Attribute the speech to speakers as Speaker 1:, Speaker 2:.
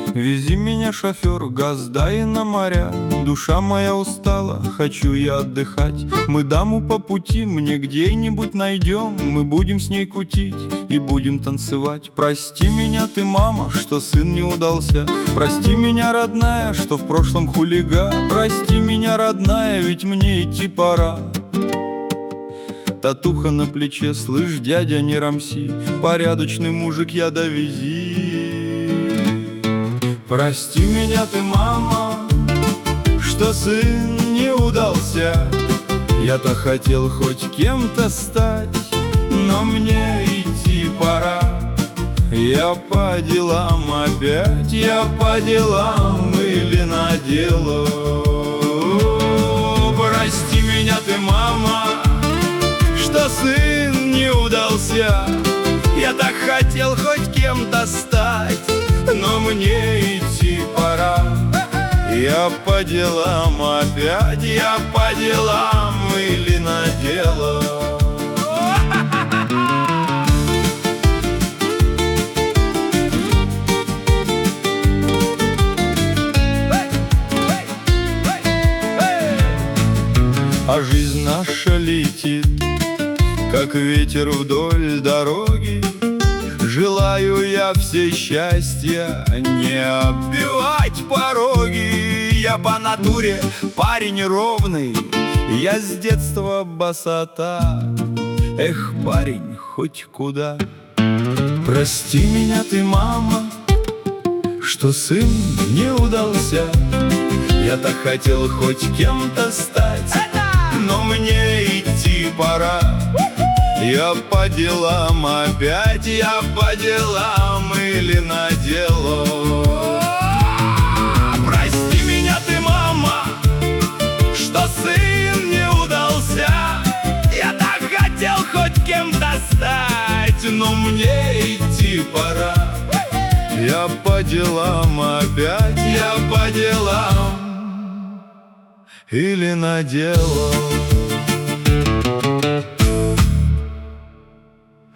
Speaker 1: Вези меня, шофер, газ дай на моря. Душа моя устала, хочу я отдыхать. Мы даму по пути, мне где-нибудь найдем. Мы будем с ней кутить и будем танцевать. Прости меня ты, мама, что сын не удался. Прости меня, родная, что в прошлом хулиган. Прости меня, родная, ведь мне идти пора. Татуха на плече, слышь, дядя, не рамси. Порядочный мужик, я довези. Прости меня ты, мама, что сын не удался. Я-то хотел хоть кем-то стать, но мне идти пора. Я по делам опять, я по делам или на дело. Прости меня ты, мама, что сын не удался. Я так хотел хоть кем-то стать, но мне идти пора. Я по делам опять, я по делам или на дело. А жизнь наша летит, как ветер вдоль дороги. Желаю я все счастья, не оббивать пороги. Я по натуре парень ровный, я с детства босота. Эх, парень, хоть куда. Прости меня ты, мама, что сын не удался. Я так хотел хоть кем-то стать, но мне идти пора. Я по делам опять, я по делам или на дело. Прости меня ты, мама, что сын не удался. Я так хотел хоть кем-то стать, но мне идти пора. Я по делам опять, я по делам или на дело.